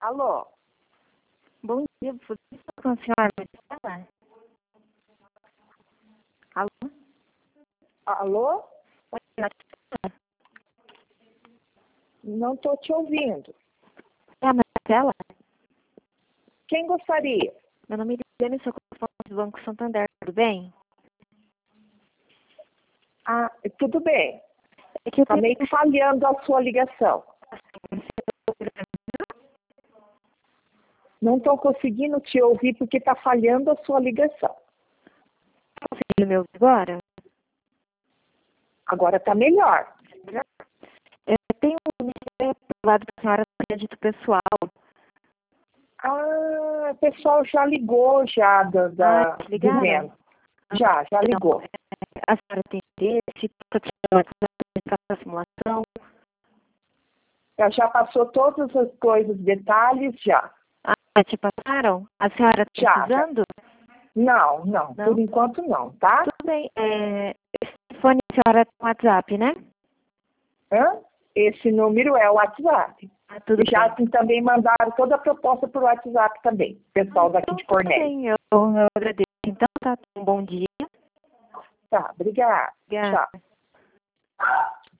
Alô? Bom dia, por que estou com a senhora Marcela? Alô? Alô? Oi, Marcela? Não estou te ouvindo. É a Marcela? Quem gostaria? Meu nome é Liliane, sou correspondente do Banco Santander, tudo bem? Ah, tudo bem. É que eu Está tenho meio que falhando a sua ligação. Não estou conseguindo te ouvir porque está falhando a sua ligação. conseguindo me ouvir agora? Agora está melhor. Eu tenho um ministério aprovado para a senhora no crédito pessoal. O pessoal já ligou já Te ligaram? dizendo. Já ligou. A senhora tem interesse? Para a simulação? Já passou todas as coisas, detalhes, já. Te passaram? A senhora está Já. precisando? Não, Não? por enquanto não, tá? Tudo bem. Esse telefone a senhora tem WhatsApp, né? Esse número é o WhatsApp. Tudo Já bem. também mandaram toda a proposta por WhatsApp também, pessoal daqui de Tudo Cornélio. bem, eu agradeço. Então, tá. Um bom dia. Tá, obrigada. Obrigada. Tchau.